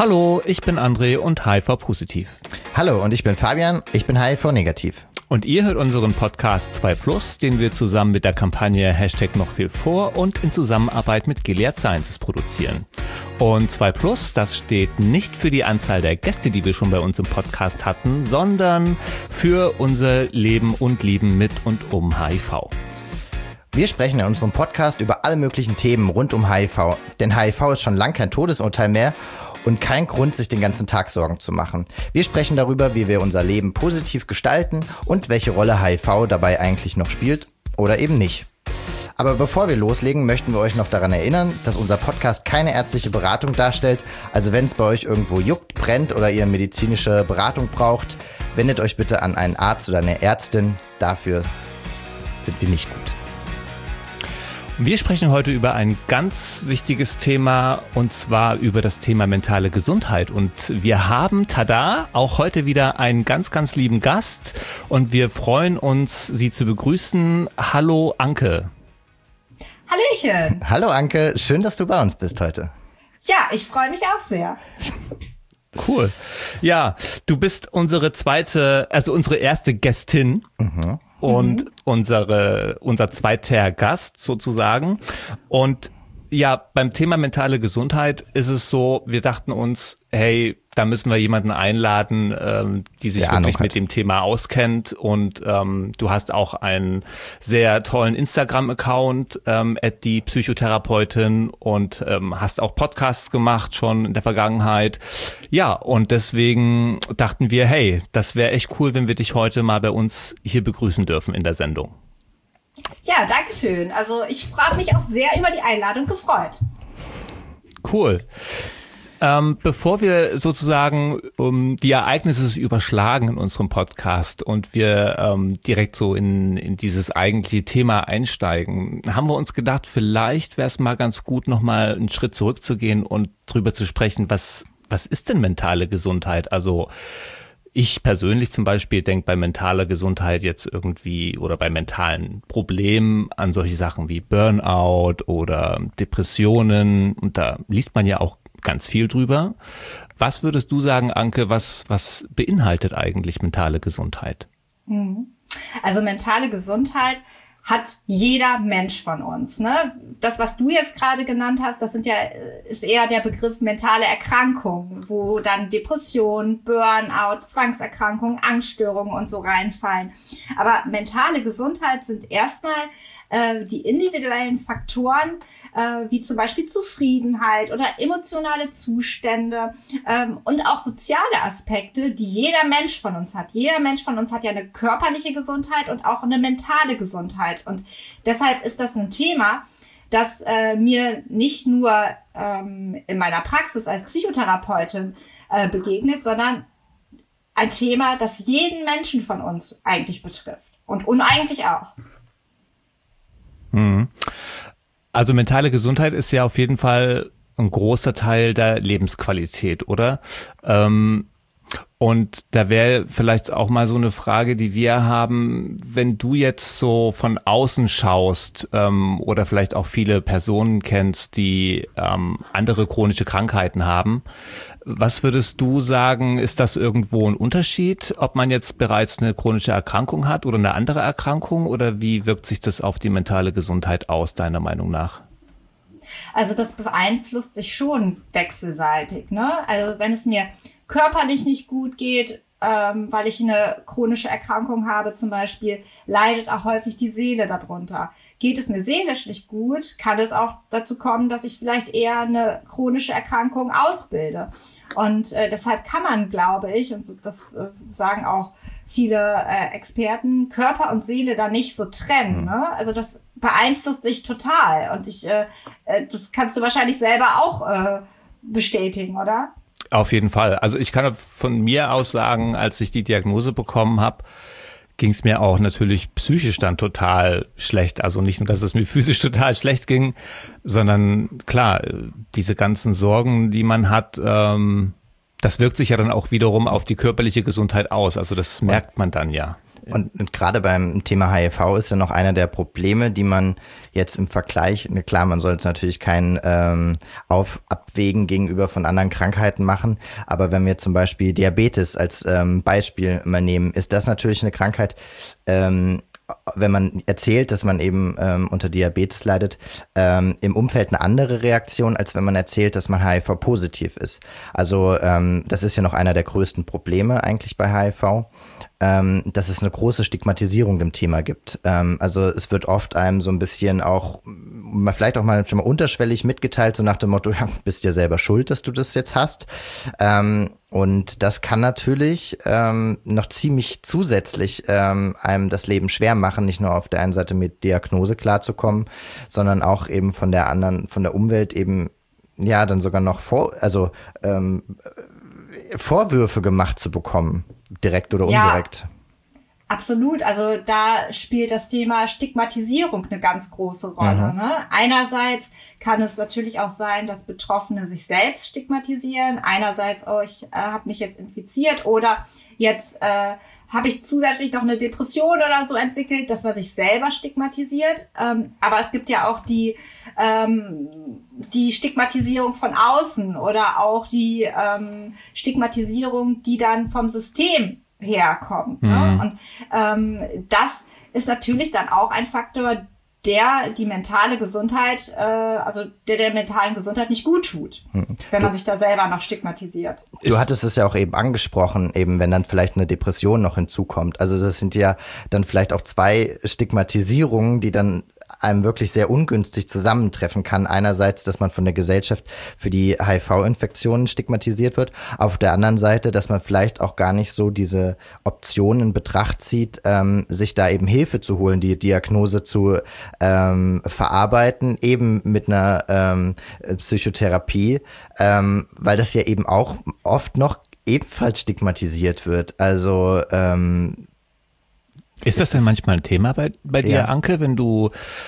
Hallo, ich bin André und HIV-positiv. Hallo, und ich bin Fabian, ich bin HIV-negativ. Und ihr hört unseren Podcast 2+, den wir zusammen mit der Kampagne #NochVielVor und in Zusammenarbeit mit Gilead Sciences produzieren. Und 2+, das steht nicht für die Anzahl der Gäste, die wir schon bei uns im Podcast hatten, sondern für unser Leben und Lieben mit und um HIV. Wir sprechen in unserem Podcast über alle möglichen Themen rund um HIV, denn HIV ist schon lang kein Todesurteil mehr und kein Grund, sich den ganzen Tag Sorgen zu machen. Wir sprechen darüber, wie wir unser Leben positiv gestalten und welche Rolle HIV dabei eigentlich noch spielt oder eben nicht. Aber bevor wir loslegen, möchten wir euch noch daran erinnern, dass unser Podcast keine ärztliche Beratung darstellt. Also wenn es bei euch irgendwo juckt, brennt oder ihr medizinische Beratung braucht, wendet euch bitte an einen Arzt oder eine Ärztin. Dafür sind wir nicht gut. Wir sprechen heute über ein ganz wichtiges Thema, und zwar über das Thema mentale Gesundheit. Und wir haben, tada, auch heute wieder einen ganz, ganz lieben Gast. Und wir freuen uns, Sie zu begrüßen. Hallo, Anke. Hallöchen. Hallo, Anke. Schön, dass du bei uns bist heute. Ja, ich freue mich auch sehr. Cool. Ja, du bist unsere erste Gästin. Mhm. Und unser zweiter Gast sozusagen. Und ja, beim Thema mentale Gesundheit ist es so, wir dachten uns, hey, da müssen wir jemanden einladen, die sich wirklich mit dem Thema auskennt. Und du hast auch einen sehr tollen Instagram-Account, @die_Psychotherapeutin, und hast auch Podcasts gemacht schon in der Vergangenheit. Ja, und deswegen dachten wir, hey, das wäre echt cool, wenn wir dich heute mal bei uns hier begrüßen dürfen in der Sendung. Ja, danke schön. Also ich habe mich auch sehr über die Einladung gefreut. Cool. Bevor wir sozusagen die Ereignisse überschlagen in unserem Podcast und wir direkt so in dieses eigentliche Thema einsteigen, haben wir uns gedacht, vielleicht wäre es mal ganz gut, nochmal einen Schritt zurückzugehen und drüber zu sprechen, was ist denn mentale Gesundheit? Also ich persönlich zum Beispiel denke bei mentaler Gesundheit jetzt irgendwie oder bei mentalen Problemen an solche Sachen wie Burnout oder Depressionen, und da liest man ja auch ganz viel drüber. Was würdest du sagen, Anke, was beinhaltet eigentlich mentale Gesundheit? Also mentale Gesundheit hat jeder Mensch von uns, ne? Das, was du jetzt gerade genannt hast, ist eher der Begriff mentale Erkrankung, wo dann Depression, Burnout, Zwangserkrankungen, Angststörungen und so reinfallen. Aber mentale Gesundheit sind erstmal die individuellen Faktoren, wie zum Beispiel Zufriedenheit oder emotionale Zustände und auch soziale Aspekte, die jeder Mensch von uns hat. Jeder Mensch von uns hat ja eine körperliche Gesundheit und auch eine mentale Gesundheit. Und deshalb ist das ein Thema, das mir nicht nur in meiner Praxis als Psychotherapeutin begegnet, sondern ein Thema, das jeden Menschen von uns eigentlich betrifft und uneigentlich auch. Also mentale Gesundheit ist ja auf jeden Fall ein großer Teil der Lebensqualität, oder? Und da wäre vielleicht auch mal so eine Frage, die wir haben, wenn du jetzt so von außen schaust oder vielleicht auch viele Personen kennst, die andere chronische Krankheiten haben, was würdest du sagen, ist das irgendwo ein Unterschied, ob man jetzt bereits eine chronische Erkrankung hat oder eine andere Erkrankung, oder wie wirkt sich das auf die mentale Gesundheit aus, deiner Meinung nach? Also das beeinflusst sich schon wechselseitig, ne? Also wenn es mir körperlich nicht gut geht, weil ich eine chronische Erkrankung habe zum Beispiel, leidet auch häufig die Seele darunter. Geht es mir seelisch nicht gut, kann es auch dazu kommen, dass ich vielleicht eher eine chronische Erkrankung ausbilde. Und deshalb kann man, glaube ich, und das sagen auch viele Experten, Körper und Seele da nicht so trennen. Ne? Also das beeinflusst sich total. Und das kannst du wahrscheinlich selber auch bestätigen, oder? Auf jeden Fall. Also ich kann von mir aus sagen, als ich die Diagnose bekommen habe, ging es mir auch natürlich psychisch dann total schlecht. Also nicht nur, dass es mir physisch total schlecht ging, sondern klar, diese ganzen Sorgen, die man hat, das wirkt sich ja dann auch wiederum auf die körperliche Gesundheit aus. Also das merkt man dann ja. Und gerade beim Thema HIV ist ja noch einer der Probleme, die man jetzt im Vergleich, klar, man soll es natürlich kein Abwägen gegenüber von anderen Krankheiten machen, aber wenn wir zum Beispiel Diabetes als Beispiel mal nehmen, ist das natürlich eine Krankheit, wenn man erzählt, dass man eben unter Diabetes leidet, im Umfeld eine andere Reaktion, als wenn man erzählt, dass man HIV-positiv ist. Also das ist ja noch einer der größten Probleme eigentlich bei HIV, dass es eine große Stigmatisierung dem Thema gibt. Also es wird oft einem so ein bisschen auch, vielleicht auch mal schon mal unterschwellig mitgeteilt, so nach dem Motto, ja, bist ja selber schuld, dass du das jetzt hast. Und das kann natürlich noch ziemlich zusätzlich einem das Leben schwer machen, nicht nur auf der einen Seite mit Diagnose klarzukommen, sondern auch eben von der Umwelt eben, ja, dann sogar noch Vorwürfe gemacht zu bekommen, direkt oder indirekt. Ja. Absolut, also da spielt das Thema Stigmatisierung eine ganz große Rolle. Ne? Einerseits kann es natürlich auch sein, dass Betroffene sich selbst stigmatisieren. Einerseits, ich habe mich jetzt infiziert oder jetzt habe ich zusätzlich noch eine Depression oder so entwickelt, dass man sich selber stigmatisiert. Aber es gibt ja auch die Stigmatisierung von außen oder auch die Stigmatisierung, die dann vom System herkommt. Ne? Und das ist natürlich dann auch ein Faktor, der die mentale Gesundheit, der mentalen Gesundheit nicht gut tut, wenn man sich da selber noch stigmatisiert. Du hattest es ja auch eben angesprochen, eben wenn dann vielleicht eine Depression noch hinzukommt. Also das sind ja dann vielleicht auch zwei Stigmatisierungen, die dann einem wirklich sehr ungünstig zusammentreffen kann. Einerseits, dass man von der Gesellschaft für die HIV-Infektionen stigmatisiert wird. Auf der anderen Seite, dass man vielleicht auch gar nicht so diese Option in Betracht zieht, sich da eben Hilfe zu holen, die Diagnose zu verarbeiten, eben mit einer Psychotherapie, weil das ja eben auch oft noch ebenfalls stigmatisiert wird. Also ist das denn manchmal ein Thema bei dir, Anke, wenn du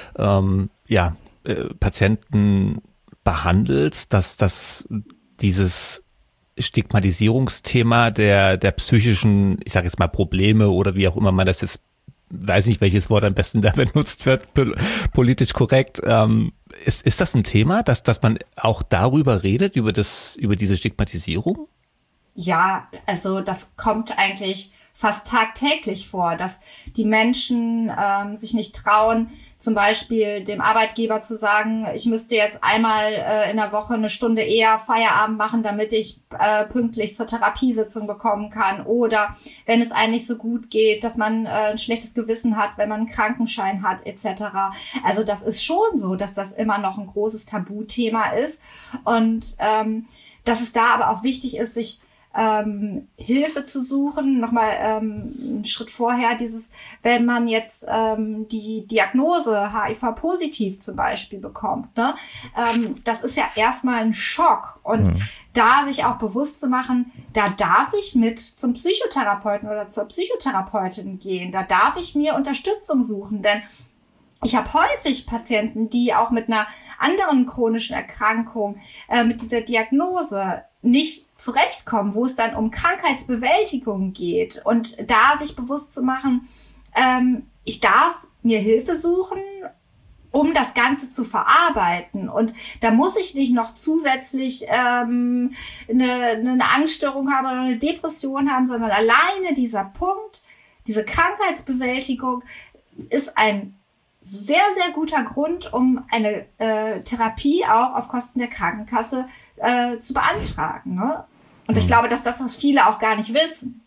Patienten behandelst, dass dieses Stigmatisierungsthema der psychischen, ich sage jetzt mal Probleme oder wie auch immer man das jetzt, weiß nicht, welches Wort am besten da benutzt wird, politisch korrekt, ist das ein Thema, dass man auch darüber redet, über diese Stigmatisierung? Ja, also das kommt eigentlich fast tagtäglich vor, dass die Menschen sich nicht trauen, zum Beispiel dem Arbeitgeber zu sagen, ich müsste jetzt einmal in der Woche eine Stunde eher Feierabend machen, damit ich pünktlich zur Therapiesitzung bekommen kann. Oder wenn es einem nicht so gut geht, dass man ein schlechtes Gewissen hat, wenn man einen Krankenschein hat etc. Also das ist schon so, dass das immer noch ein großes Tabuthema ist. Und dass es da aber auch wichtig ist, sich Hilfe zu suchen. Nochmal einen Schritt vorher, wenn man jetzt die Diagnose HIV-positiv zum Beispiel bekommt, ne? Das ist ja erstmal ein Schock. Und da sich auch bewusst zu machen, da darf ich mit zum Psychotherapeuten oder zur Psychotherapeutin gehen. Da darf ich mir Unterstützung suchen, denn ich habe häufig Patienten, die auch mit einer anderen chronischen Erkrankung, mit dieser Diagnose nicht zurechtkommen, wo es dann um Krankheitsbewältigung geht. Und da sich bewusst zu machen, ich darf mir Hilfe suchen, um das Ganze zu verarbeiten. Und da muss ich nicht noch zusätzlich eine Angststörung haben oder eine Depression haben, sondern alleine dieser Punkt, diese Krankheitsbewältigung ist ein sehr, sehr guter Grund, um eine Therapie auch auf Kosten der Krankenkasse zu beantragen. Ne? Und ich glaube, dass das viele auch gar nicht wissen.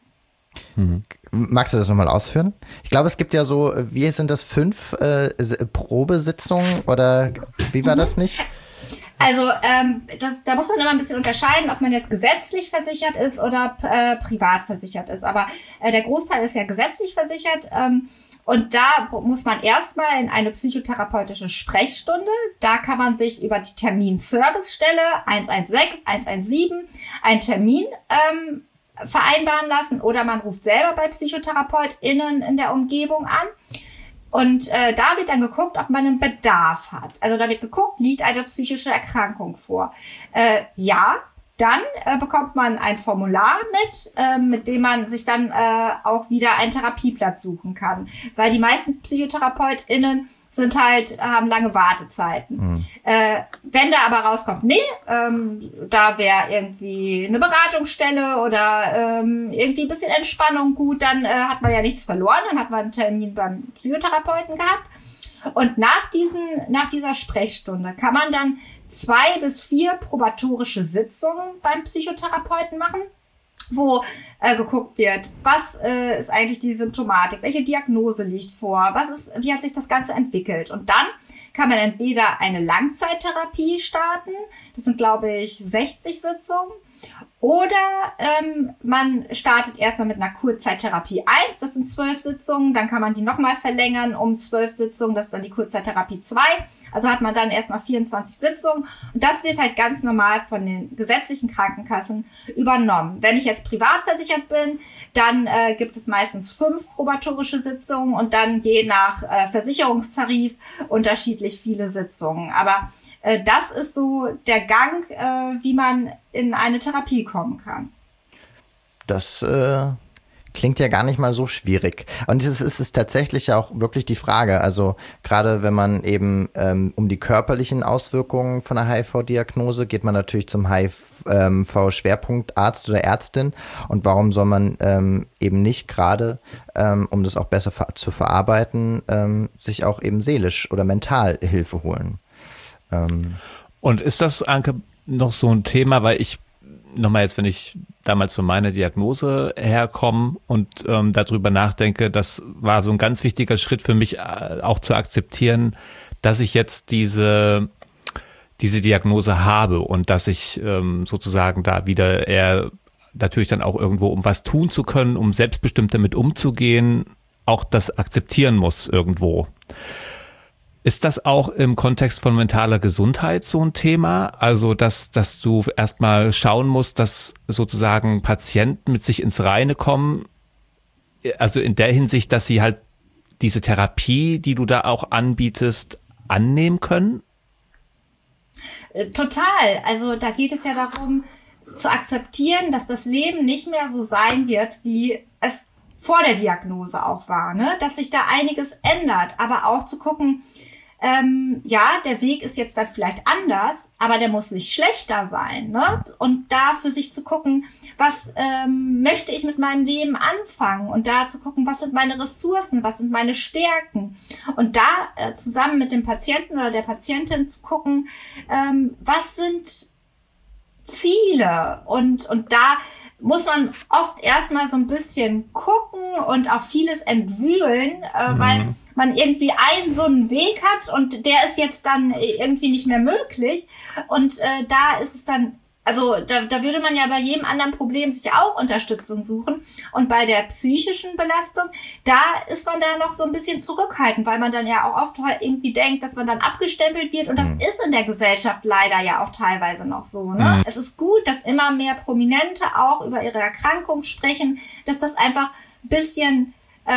Magst du das nochmal ausführen? Ich glaube, es gibt ja so, wie sind das, 5 Probesitzungen oder wie war das nicht? Also da muss man immer ein bisschen unterscheiden, ob man jetzt gesetzlich versichert ist oder privat versichert ist. Aber der Großteil ist ja gesetzlich versichert. Und da muss man erstmal in eine psychotherapeutische Sprechstunde. Da kann man sich über die Terminservicestelle 116, 117 einen Termin vereinbaren lassen. Oder man ruft selber bei PsychotherapeutInnen in der Umgebung an. Und da wird dann geguckt, ob man einen Bedarf hat. Also da wird geguckt, liegt eine psychische Erkrankung vor. Ja, Dann bekommt man ein Formular mit dem man sich dann auch wieder einen Therapieplatz suchen kann. Weil die meisten PsychotherapeutInnen haben lange Wartezeiten. Wenn da aber rauskommt, da wäre irgendwie eine Beratungsstelle oder irgendwie ein bisschen Entspannung gut, dann hat man ja nichts verloren, dann hat man einen Termin beim Psychotherapeuten gehabt. Und nach dieser Sprechstunde kann man dann 2 bis 4 probatorische Sitzungen beim Psychotherapeuten machen, wo geguckt wird, was ist eigentlich die Symptomatik, welche Diagnose liegt vor, wie hat sich das Ganze entwickelt. Und dann kann man entweder eine Langzeittherapie starten, das sind, glaube ich, 60 Sitzungen, oder man startet erstmal mit einer Kurzzeittherapie 1, das sind 12 Sitzungen, dann kann man die nochmal verlängern um 12 Sitzungen, das ist dann die Kurzzeittherapie 2, also hat man dann erstmal 24 Sitzungen und das wird halt ganz normal von den gesetzlichen Krankenkassen übernommen. Wenn ich jetzt privat versichert bin, dann gibt es meistens 5 probatorische Sitzungen und dann je nach Versicherungstarif unterschiedlich viele Sitzungen, aber das ist so der Gang, wie man in eine Therapie kommen kann. Das klingt ja gar nicht mal so schwierig. Und es ist tatsächlich auch wirklich die Frage, also gerade wenn man eben um die körperlichen Auswirkungen von einer HIV-Diagnose geht man natürlich zum HIV-Schwerpunktarzt oder Ärztin. Und warum soll man eben nicht gerade, um das auch besser zu verarbeiten, sich auch eben seelisch oder mental Hilfe holen? Und ist das, Anke, noch so ein Thema, weil ich nochmal jetzt, wenn ich damals von meiner Diagnose herkomme und darüber nachdenke, das war so ein ganz wichtiger Schritt für mich, auch zu akzeptieren, dass ich jetzt diese Diagnose habe und dass ich sozusagen da wieder eher natürlich dann auch irgendwo, um was tun zu können, um selbstbestimmt damit umzugehen, auch das akzeptieren muss irgendwo. Ist das auch im Kontext von mentaler Gesundheit so ein Thema? Also, dass du erstmal schauen musst, dass sozusagen Patienten mit sich ins Reine kommen, also in der Hinsicht, dass sie halt diese Therapie, die du da auch anbietest, annehmen können? Total. Also da geht es ja darum, zu akzeptieren, dass das Leben nicht mehr so sein wird, wie es vor der Diagnose auch war, ne? Dass sich da einiges ändert, aber auch zu gucken, der Weg ist jetzt dann vielleicht anders, aber der muss nicht schlechter sein, ne? Und da für sich zu gucken, was möchte ich mit meinem Leben anfangen? Und da zu gucken, was sind meine Ressourcen, was sind meine Stärken? Und da zusammen mit dem Patienten oder der Patientin zu gucken, was sind Ziele? Und da muss man oft erstmal so ein bisschen gucken und auch vieles entwühlen, weil man irgendwie so einen Weg hat und der ist jetzt dann irgendwie nicht mehr möglich. Und da ist es dann, also da würde man ja bei jedem anderen Problem sich ja auch Unterstützung suchen. Und bei der psychischen Belastung, da ist man da noch so ein bisschen zurückhaltend, weil man dann ja auch oft irgendwie denkt, dass man dann abgestempelt wird. Und das ist in der Gesellschaft leider ja auch teilweise noch so, ne? Es ist gut, dass immer mehr Prominente auch über ihre Erkrankung sprechen, dass das einfach ein bisschen,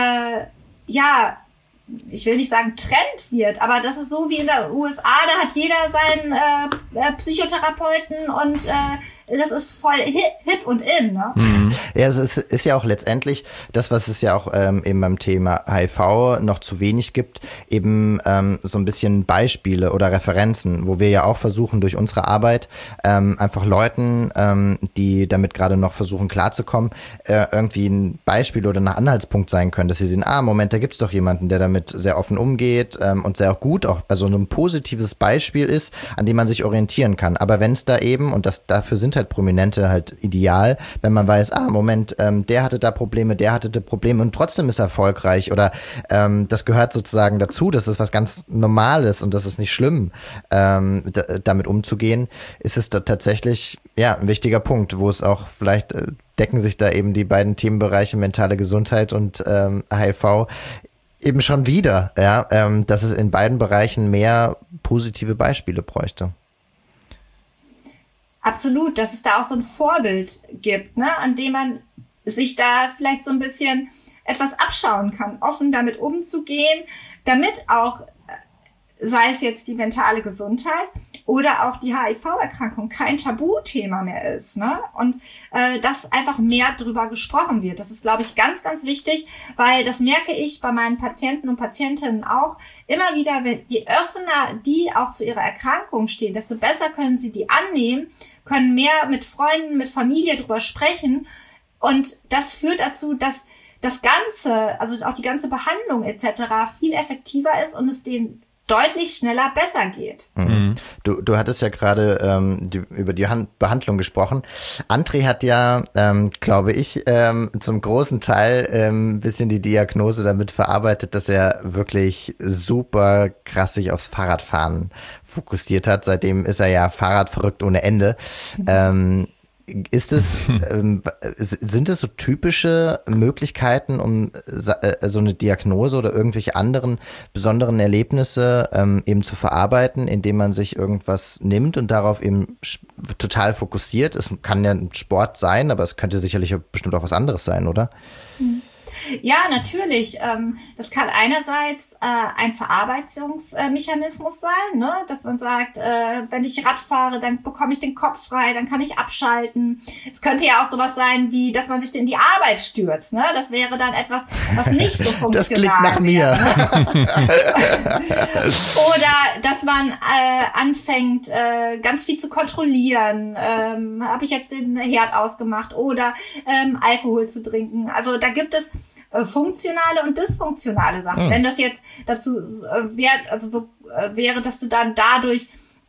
ich will nicht sagen Trend wird, aber das ist so wie in der USA, da hat jeder seinen Psychotherapeuten und das ist voll hip und in, ne? Ja, es ist ja auch letztendlich das, was es ja auch eben beim Thema HIV noch zu wenig gibt, eben so ein bisschen Beispiele oder Referenzen, wo wir ja auch versuchen, durch unsere Arbeit einfach Leuten, die damit gerade noch versuchen klarzukommen, irgendwie ein Beispiel oder ein Anhaltspunkt sein können, dass sie sehen, Moment, da gibt's doch jemanden, der damit sehr offen umgeht und sehr auch gut, auch also ein positives Beispiel ist, an dem man sich orientieren kann. Aber wenn es da eben, und dafür sind halt Prominente halt ideal, wenn man weiß, Moment, der hatte da Probleme und trotzdem ist er erfolgreich oder das gehört sozusagen dazu, das ist was ganz Normales und das ist nicht schlimm, damit umzugehen, ist es da tatsächlich ein wichtiger Punkt, wo es auch vielleicht decken sich da eben die beiden Themenbereiche mentale Gesundheit und HIV eben schon wieder, dass es in beiden Bereichen mehr positive Beispiele bräuchte. Absolut, dass es da auch so ein Vorbild gibt, ne, an dem man sich da vielleicht so ein bisschen etwas abschauen kann, offen damit umzugehen, damit auch, sei es jetzt die mentale Gesundheit oder auch die HIV-Erkrankung kein Tabuthema mehr ist, ne? Und dass einfach mehr drüber gesprochen wird. Das ist, glaube ich, ganz, ganz wichtig, weil das merke ich bei meinen Patienten und Patientinnen auch immer wieder, je offener die auch zu ihrer Erkrankung stehen, desto besser können sie die annehmen, können mehr mit Freunden, mit Familie drüber sprechen. Und das führt dazu, dass das Ganze, also auch die ganze Behandlung etc. viel effektiver ist und es denen deutlich schneller besser geht. Mhm. Du hattest ja gerade über die Behandlung gesprochen. André hat ja, glaube ich, zum großen Teil ein bisschen die Diagnose damit verarbeitet, dass er wirklich super krass sich aufs Fahrradfahren fokussiert hat. Seitdem ist er ja Fahrradverrückt ohne Ende. Sind es so typische Möglichkeiten, um so eine Diagnose oder irgendwelche anderen besonderen Erlebnisse eben zu verarbeiten, indem man sich irgendwas nimmt und darauf eben total fokussiert? Es kann ja ein Sport sein, aber es könnte sicherlich bestimmt auch was anderes sein, oder? Ja, natürlich. Das kann einerseits ein Verarbeitungsmechanismus sein, ne? Dass man sagt, wenn ich Rad fahre, dann bekomme ich den Kopf frei, dann kann ich abschalten. Es könnte ja auch sowas sein, wie, dass man sich in die Arbeit stürzt. Ne? Das wäre dann etwas, was nicht so funktional Das klingt nach mir. Oder dass man anfängt, ganz viel zu kontrollieren. Habe ich jetzt den Herd ausgemacht? Oder Alkohol zu trinken? Also da gibt es funktionale und dysfunktionale Sachen. Wenn das jetzt dazu wäre, dass du dann dadurch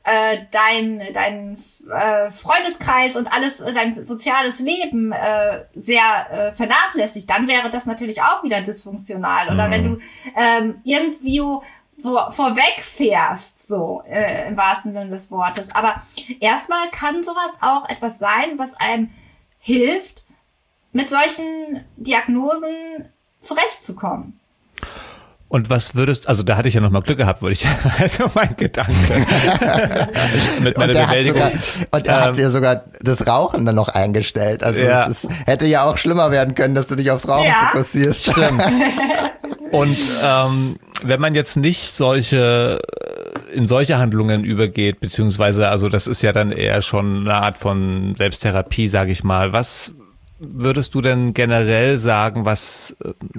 dein Freundeskreis und alles, dein soziales Leben sehr vernachlässigt, dann wäre das natürlich auch wieder dysfunktional. Oder wenn du irgendwie vorwegfährst, so im wahrsten Sinne des Wortes. Aber erstmal kann sowas auch etwas sein, was einem hilft, mit solchen Diagnosen zurechtzukommen. Und was würdest, also da hatte ich ja nochmal Glück gehabt, wollte ich, also mein Gedanke. Mit meiner Bewältigung. Und er hat ja sogar das Rauchen dann noch eingestellt. Also ja. Es hätte ja auch schlimmer werden können, dass du dich aufs Rauchen fokussierst. Stimmt. Und wenn man jetzt nicht in solche Handlungen übergeht, beziehungsweise, also das ist ja dann eher schon eine Art von Selbsttherapie, sage ich mal. Was würdest du denn generell sagen, was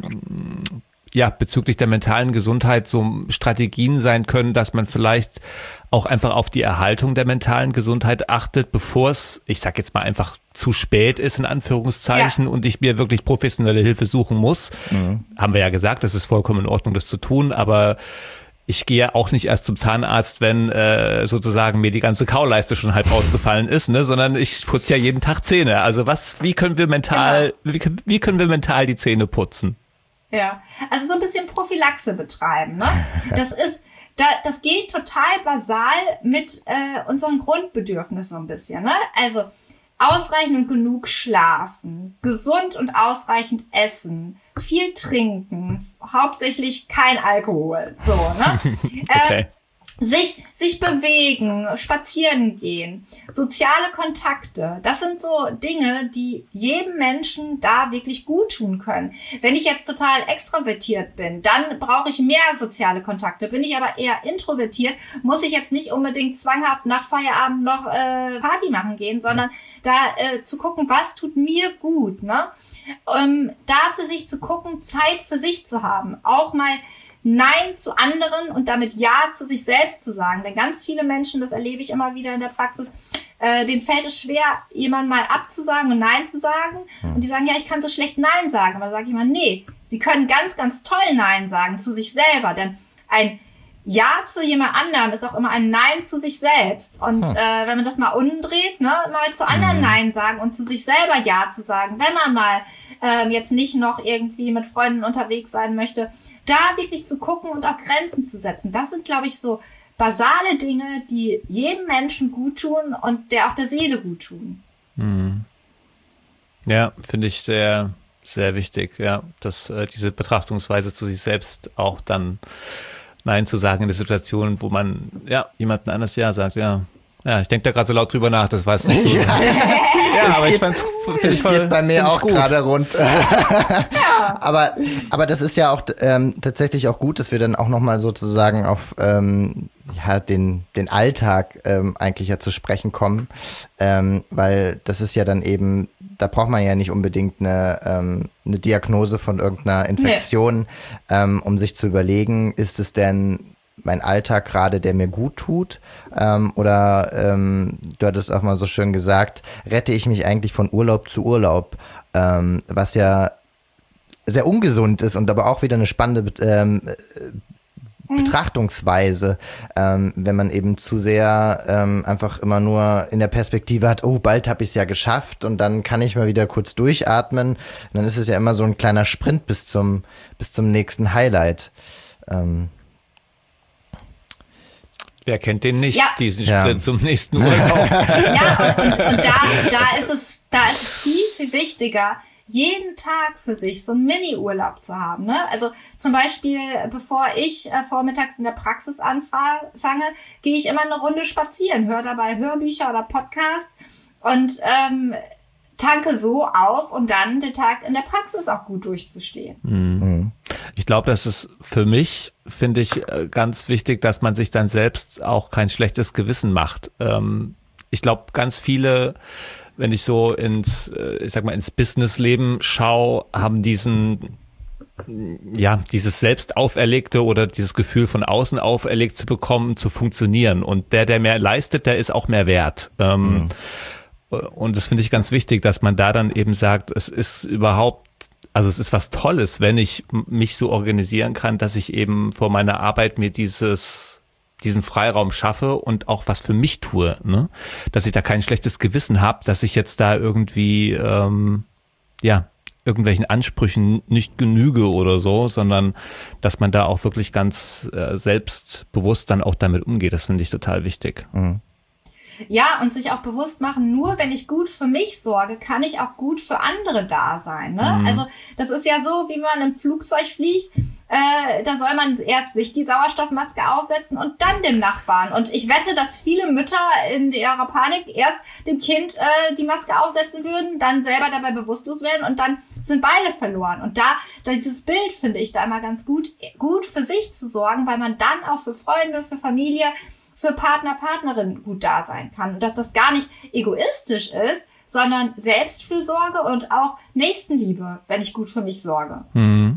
bezüglich der mentalen Gesundheit so Strategien sein können, dass man vielleicht auch einfach auf die Erhaltung der mentalen Gesundheit achtet, bevor es, ich sag jetzt mal einfach zu spät ist, in Anführungszeichen, und ich mir wirklich professionelle Hilfe suchen muss. Haben wir ja gesagt, das ist vollkommen in Ordnung, das zu tun, aber ich gehe auch nicht erst zum Zahnarzt, wenn sozusagen mir die ganze Kauleiste schon halb ausgefallen ist, ne, sondern ich putze ja jeden Tag Zähne. Also wie können wir mental die Zähne putzen? Ja, also so ein bisschen Prophylaxe betreiben, ne? Das geht total basal mit unseren Grundbedürfnissen so ein bisschen, ne? Also ausreichend und genug schlafen, gesund und ausreichend essen, viel trinken, hauptsächlich kein Alkohol, so, ne? Okay. Sich bewegen, spazieren gehen, soziale Kontakte, das sind so Dinge, die jedem Menschen da wirklich gut tun können. Wenn ich jetzt total extrovertiert bin, dann brauche ich mehr soziale Kontakte. Bin ich aber eher introvertiert, muss ich jetzt nicht unbedingt zwanghaft nach Feierabend noch Party machen gehen, sondern da zu gucken, was tut mir gut, ne? Da für sich zu gucken, Zeit für sich zu haben, auch mal Nein zu anderen und damit Ja zu sich selbst zu sagen. Denn ganz viele Menschen, das erlebe ich immer wieder in der Praxis, denen fällt es schwer, jemanden mal abzusagen und Nein zu sagen. Und die sagen, ja, ich kann so schlecht Nein sagen. Aber da sage ich immer, nee, sie können ganz, ganz toll Nein sagen zu sich selber. Denn ein Ja zu jemand anderem ist auch immer ein Nein zu sich selbst. Und wenn man das mal umdreht, ne, mal zu anderen Nein sagen und zu sich selber Ja zu sagen, wenn man mal jetzt nicht noch irgendwie mit Freunden unterwegs sein möchte, da wirklich zu gucken und auch Grenzen zu setzen. Das sind, glaube ich, so basale Dinge, die jedem Menschen gut tun und der auch der Seele gut tun. Ja, finde ich sehr, sehr wichtig, ja, dass diese Betrachtungsweise zu sich selbst auch dann Nein zu sagen in der Situation, wo man jemandem anders Ja sagt, ja. Ja, ich denke da gerade so laut drüber nach, das weiß ich so. Aber es geht bei mir auch gerade rund. Aber das ist ja auch tatsächlich auch gut, dass wir dann auch nochmal sozusagen auf den Alltag eigentlich ja zu sprechen kommen, weil das ist ja dann eben, da braucht man ja nicht unbedingt eine Diagnose von irgendeiner Infektion, um sich zu überlegen, ist es denn mein Alltag gerade, der mir gut tut, oder du hattest auch mal so schön gesagt, rette ich mich eigentlich von Urlaub zu Urlaub, was ja sehr ungesund ist und aber auch wieder eine spannende Betrachtungsweise, wenn man eben zu sehr einfach immer nur in der Perspektive hat, oh, bald habe ich es ja geschafft und dann kann ich mal wieder kurz durchatmen. Und dann ist es ja immer so ein kleiner Sprint bis zum nächsten Highlight. Wer kennt den nicht, diesen Sprint zum nächsten Urlaub? Ja, und da ist es viel, viel wichtiger, jeden Tag für sich so einen Mini-Urlaub zu haben. Ne? Also zum Beispiel, bevor ich vormittags in der Praxis anfange, gehe ich immer eine Runde spazieren, höre dabei Hörbücher oder Podcasts und tanke so auf, um dann den Tag in der Praxis auch gut durchzustehen. Mhm. Ich glaube, das ist für mich, finde ich, ganz wichtig, dass man sich dann selbst auch kein schlechtes Gewissen macht. Ich glaube, ganz viele, wenn ich so ins Businessleben schaue, haben dieses selbst auferlegte oder dieses Gefühl von außen auferlegt zu bekommen, zu funktionieren. Und der mehr leistet, der ist auch mehr wert. Und das finde ich ganz wichtig, dass man da dann eben sagt, es ist was Tolles, wenn ich mich so organisieren kann, dass ich eben vor meiner Arbeit mir diesen Freiraum schaffe und auch was für mich tue, ne? Dass ich da kein schlechtes Gewissen habe, dass ich jetzt da irgendwie irgendwelchen Ansprüchen nicht genüge oder so, sondern dass man da auch wirklich ganz selbstbewusst dann auch damit umgeht. Das finde ich total wichtig. Mhm. Ja, und sich auch bewusst machen, nur wenn ich gut für mich sorge, kann ich auch gut für andere da sein. Ne? Mhm. Also das ist ja so, wie man im Flugzeug fliegt, da soll man erst sich die Sauerstoffmaske aufsetzen und dann dem Nachbarn. Und ich wette, dass viele Mütter in ihrer Panik erst dem Kind die Maske aufsetzen würden, dann selber dabei bewusstlos werden und dann sind beide verloren. Und dieses Bild finde ich da immer ganz gut für sich zu sorgen, weil man dann auch für Freunde, für Familie, für Partner, Partnerin gut da sein kann. Und dass das gar nicht egoistisch ist, sondern Selbstfürsorge und auch Nächstenliebe, wenn ich gut für mich sorge. Mhm.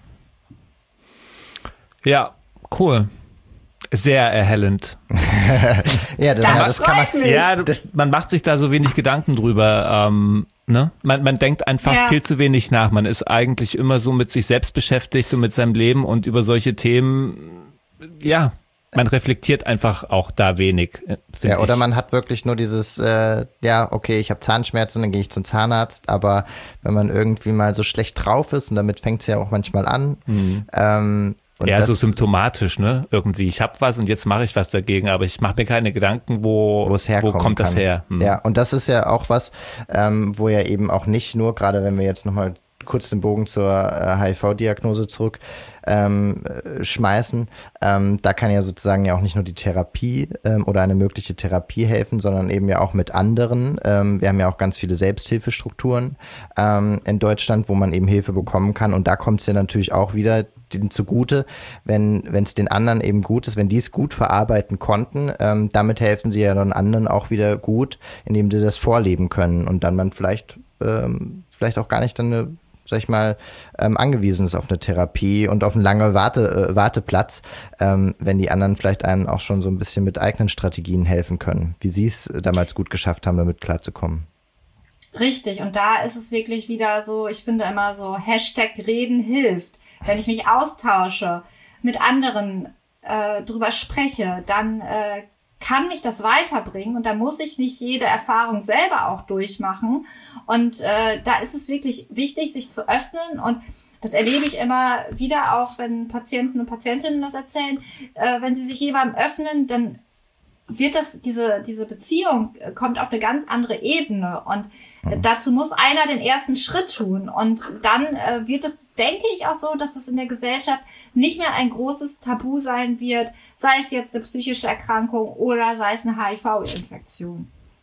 Ja, cool. Sehr erhellend. Ja, das kann man. mich. Ja, man macht sich da so wenig Gedanken drüber. Ne? Man denkt einfach viel zu wenig nach. Man ist eigentlich immer so mit sich selbst beschäftigt und mit seinem Leben und über solche Themen, man reflektiert einfach auch da wenig. Ja, oder man hat wirklich nur dieses, okay, ich habe Zahnschmerzen, dann gehe ich zum Zahnarzt, aber wenn man irgendwie mal so schlecht drauf ist, und damit fängt es ja auch manchmal an. Und so symptomatisch, ne? Irgendwie, ich habe was und jetzt mache ich was dagegen, aber ich mache mir keine Gedanken, wo kommt das her? Ja, und das ist ja auch was, wo ja eben auch nicht nur, gerade wenn wir jetzt nochmal kurz den Bogen zur HIV-Diagnose zurück schmeißen. Da kann ja sozusagen ja auch nicht nur die Therapie oder eine mögliche Therapie helfen, sondern eben ja auch mit anderen. Wir haben ja auch ganz viele Selbsthilfestrukturen in Deutschland, wo man eben Hilfe bekommen kann. Und da kommt es ja natürlich auch wieder denen zugute, wenn es den anderen eben gut ist, wenn die es gut verarbeiten konnten. Damit helfen sie ja dann anderen auch wieder gut, indem sie das vorleben können und dann man vielleicht auch gar nicht dann angewiesen ist auf eine Therapie und auf einen langen Warteplatz, wenn die anderen vielleicht einem auch schon so ein bisschen mit eigenen Strategien helfen können, wie sie es damals gut geschafft haben, damit klarzukommen. Richtig, und da ist es wirklich wieder so, ich finde immer so, #Reden hilft. Wenn ich mich austausche, mit anderen drüber spreche, dann kann mich das weiterbringen und da muss ich nicht jede Erfahrung selber auch durchmachen. Und da ist es wirklich wichtig, sich zu öffnen und das erlebe ich immer wieder auch, wenn Patienten und Patientinnen das erzählen, wenn sie sich jemandem öffnen, dann wird diese Beziehung kommt auf eine ganz andere Ebene und dazu muss einer den ersten Schritt tun und dann wird es, denke ich, auch so, dass es in der Gesellschaft nicht mehr ein großes Tabu sein wird, sei es jetzt eine psychische Erkrankung oder sei es eine HIV-Infektion.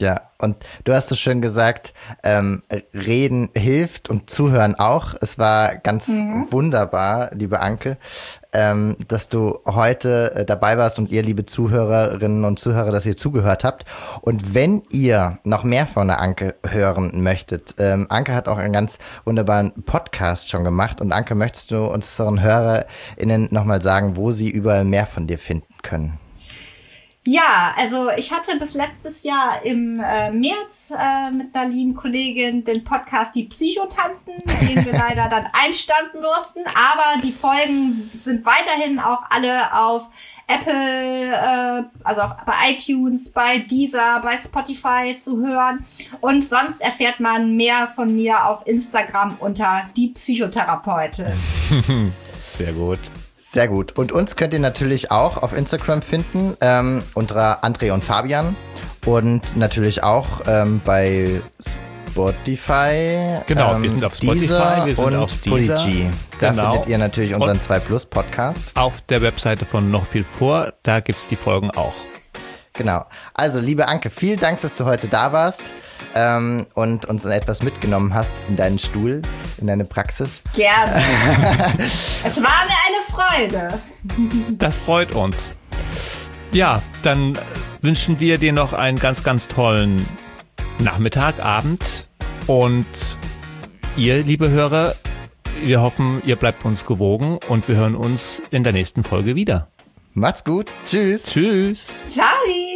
Ja, und du hast so schön gesagt, reden hilft und zuhören auch. Es war ganz wunderbar, liebe Anke, dass du heute dabei warst und ihr, liebe Zuhörerinnen und Zuhörer, dass ihr zugehört habt. Und wenn ihr noch mehr von der Anke hören möchtet, Anke hat auch einen ganz wunderbaren Podcast schon gemacht. Und Anke, möchtest du unseren HörerInnen nochmal sagen, wo sie überall mehr von dir finden können? Ja, also ich hatte bis letztes Jahr im März mit einer lieben Kollegin den Podcast Die Psychotanten, den wir leider dann einstampfen mussten. Aber die Folgen sind weiterhin auch alle auf Apple, also bei iTunes, bei Deezer, bei Spotify zu hören. Und sonst erfährt man mehr von mir auf Instagram unter Die Psychotherapeutin. Sehr gut. Sehr gut. Und uns könnt ihr natürlich auch auf Instagram finden, unter André und Fabian. Und natürlich auch bei Spotify. Genau, wir sind auf Spotify, Deezer wir sind und auf Deezer. Polyg. Da Genau. findet ihr natürlich unseren Und 2+ Podcast. auf der Webseite von Noch viel vor, da gibt's die Folgen auch. Genau. Also, liebe Anke, vielen Dank, dass du heute da warst und uns etwas mitgenommen hast in deinen Stuhl, in deine Praxis. Gerne. Es war mir eine Freude. Das freut uns. Ja, dann wünschen wir dir noch einen ganz, ganz tollen Nachmittag, Abend. Und ihr, liebe Hörer, wir hoffen, ihr bleibt uns gewogen und wir hören uns in der nächsten Folge wieder. Macht's gut. Tschüss. Tschüss. Ciao.